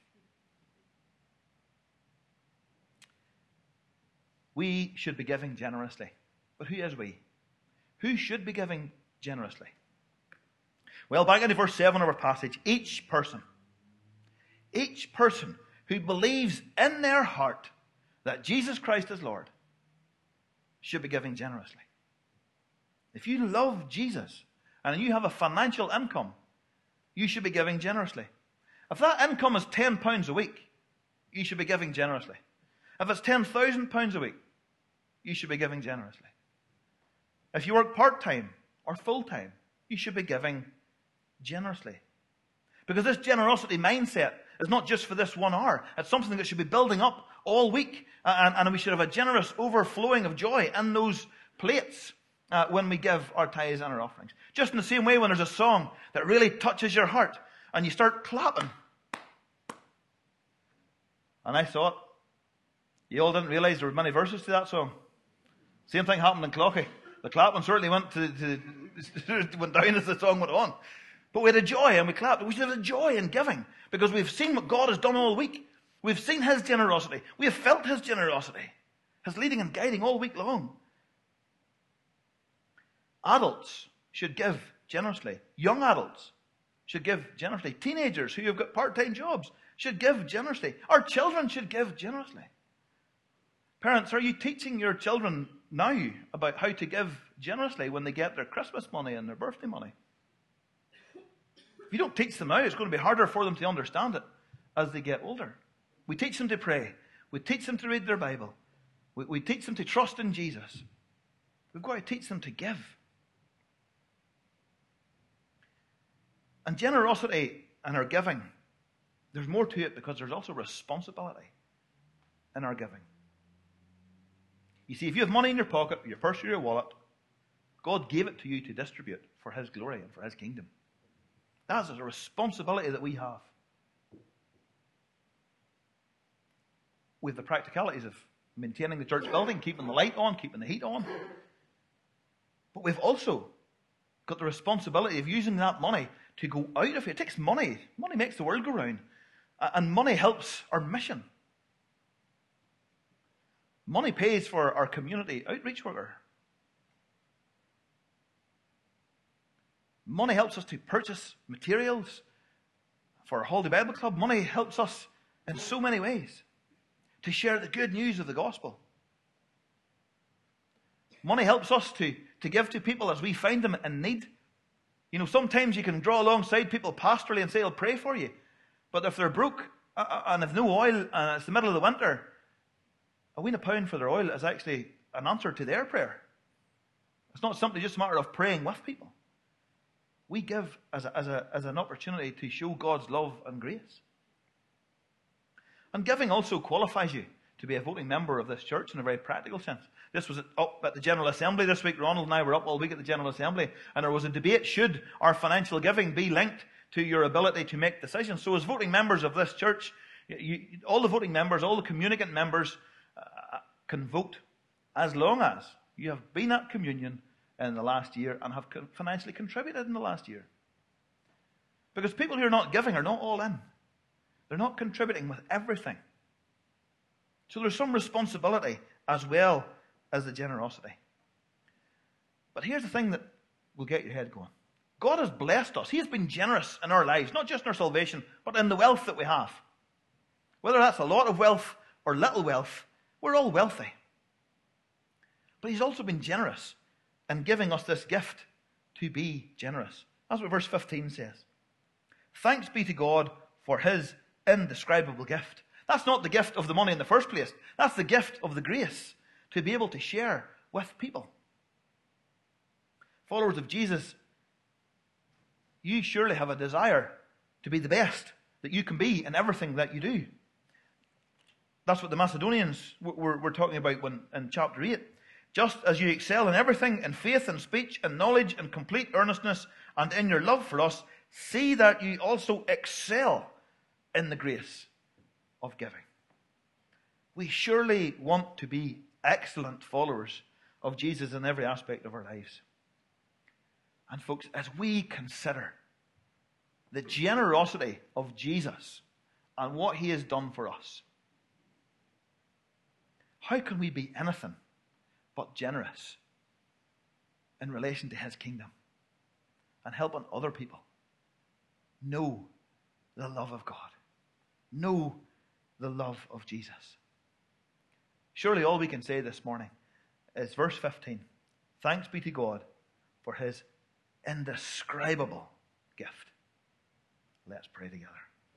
We should be giving generously. But who is we? Who should be giving generously? Well, back into verse seven of our passage, each person, each person who believes in their heart that Jesus Christ is Lord should be giving generously. If you love Jesus and you have a financial income, you should be giving generously. If that income is ten pounds a week, you should be giving generously. If it's ten thousand pounds a week, you should be giving generously. If you work part-time or full-time, you should be giving generously. Because this generosity mindset is not just for this one hour. It's something that should be building up all week. And, and we should have a generous overflowing of joy in those plates uh, when we give our tithes and our offerings. Just in the same way when there's a song that really touches your heart and you start clapping. And I thought, you all didn't realize there were many verses to that song. Same thing happened in Clochy. The clapping certainly went to, to went down as the song went on. But we had a joy and we clapped. We should have a joy in giving because we've seen what God has done all week. We've seen His generosity. We have felt His generosity. His leading and guiding all week long. Adults should give generously. Young adults should give generously. Teenagers who have got part-time jobs should give generously. Our children should give generously. Parents, are you teaching your children now about how to give generously when they get their Christmas money and their birthday money? If you don't teach them now, it's going to be harder for them to understand it as they get older. We teach them to pray. We teach them to read their Bible. We, we teach them to trust in Jesus. We've got to teach them to give. And generosity in our giving, there's more to it because there's also responsibility in our giving. You see, if you have money in your pocket, your purse or your wallet, God gave it to you to distribute for His glory and for His kingdom. That is a responsibility that we have. With the practicalities of maintaining the church building, keeping the light on, keeping the heat on. But we've also got the responsibility of using that money to go out of it. It takes money. Money makes the world go round. And money helps our mission. Money pays for our community outreach worker. Money helps us to purchase materials for our Holiday Bible Club. Money helps us in so many ways to share the good news of the gospel. Money helps us to, to give to people as we find them in need. You know, sometimes you can draw alongside people pastorally and say, I'll pray for you. But if they're broke and have no oil and it's the middle of the winter, a wee pound for their oil is actually an answer to their prayer. It's not simply just a matter of praying with people. We give as, a, as, a, as an opportunity to show God's love and grace. And giving also qualifies you to be a voting member of this church in a very practical sense. This was up at the General Assembly this week. Ronald and I were up all week at the General Assembly, and there was a debate, should our financial giving be linked to your ability to make decisions? So as voting members of this church, you, all the voting members, all the communicant members uh, can vote as long as you have been at communion in the last year and have financially contributed in the last year. Because people who are not giving are not all in. They're not contributing with everything. So there's some responsibility as well as the generosity. But here's the thing that will get your head going. God has blessed us. He has been generous in our lives, not just in our salvation, but in the wealth that we have. Whether that's a lot of wealth or little wealth, we're all wealthy. But He's also been generous in giving us this gift to be generous. That's what verse fifteen says. Thanks be to God for His indescribable gift. That's not the gift of the money in the first place. That's the gift of the grace to be able to share with people. Followers of Jesus, you surely have a desire to be the best that you can be in everything that you do. That's what the Macedonians were, were talking about when, in chapter eight. Just as you excel in everything, in faith and speech and knowledge and complete earnestness and in your love for us, see that you also excel in the grace of giving. We surely want to be excellent followers of Jesus in every aspect of our lives. And folks, as we consider the generosity of Jesus and what He has done for us, how can we be anything but generous in relation to His kingdom and helping other people know the love of God, know the love of Jesus? Surely all we can say this morning is verse fifteen. Thanks be to God for His indescribable gift. Let's pray together.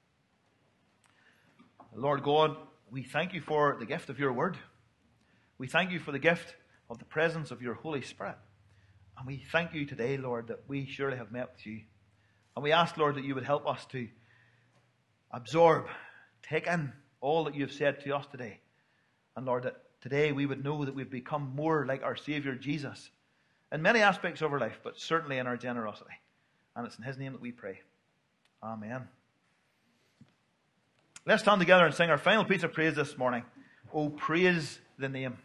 Lord God, we thank You for the gift of Your word. We thank You for the gift of the presence of Your Holy Spirit. And we thank You today, Lord, that we surely have met with You. And we ask, Lord, that You would help us to absorb, take in all that You have said to us today. And Lord, that today we would know that we've become more like our Savior Jesus in many aspects of our life, but certainly in our generosity. And it's in His name that we pray. Amen. Let's stand together and sing our final piece of praise this morning. Oh, praise the name.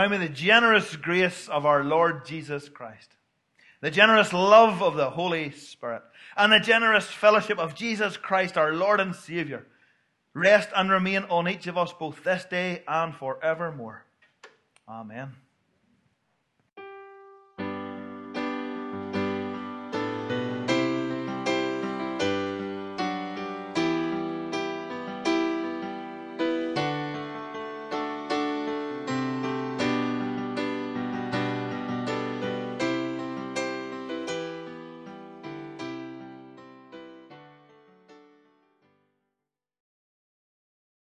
Now may the generous grace of our Lord Jesus Christ, the generous love of the Holy Spirit, and the generous fellowship of Jesus Christ, our Lord and Saviour, rest and remain on each of us both this day and forevermore. Amen.